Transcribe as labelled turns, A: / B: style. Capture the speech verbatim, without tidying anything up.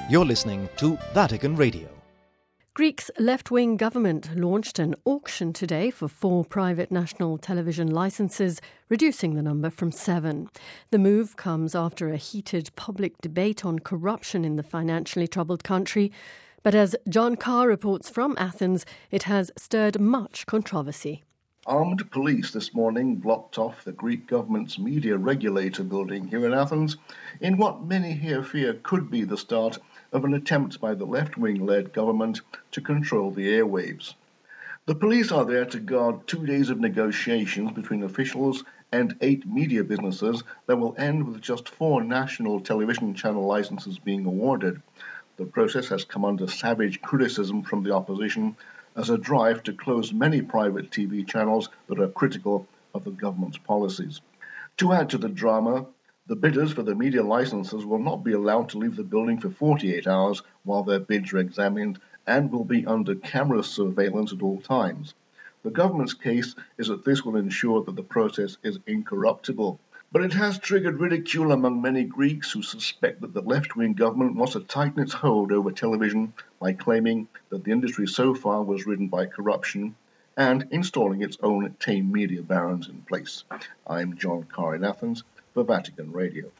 A: You're listening to Vatican Radio.
B: Greece's left-wing government launched an auction today for four private national television licences, reducing the number from seven. The move comes after a heated public debate on corruption in the financially troubled country. But as John Carr reports from Athens, it has stirred much controversy.
C: Armed police this morning blocked off the Greek government's media regulator building here in Athens in what many here fear could be the start of an attempt by the left-wing-led government to control the airwaves. The police are there to guard two days of negotiations between officials and eight media businesses that will end with just four national television channel licenses being awarded. The process has come under savage criticism from the opposition as a drive to close many private T V channels that are critical of the government's policies. To add to the drama, the bidders for the media licenses will not be allowed to leave the building for forty-eight hours while their bids are examined and will be under camera surveillance at all times. The government's case is that this will ensure that the process is incorruptible. But it has triggered ridicule among many Greeks who suspect that the left-wing government wants to tighten its hold over television by claiming that the industry so far was ridden by corruption and installing its own tame media barons in place. I'm John Carr in Athens for Vatican Radio.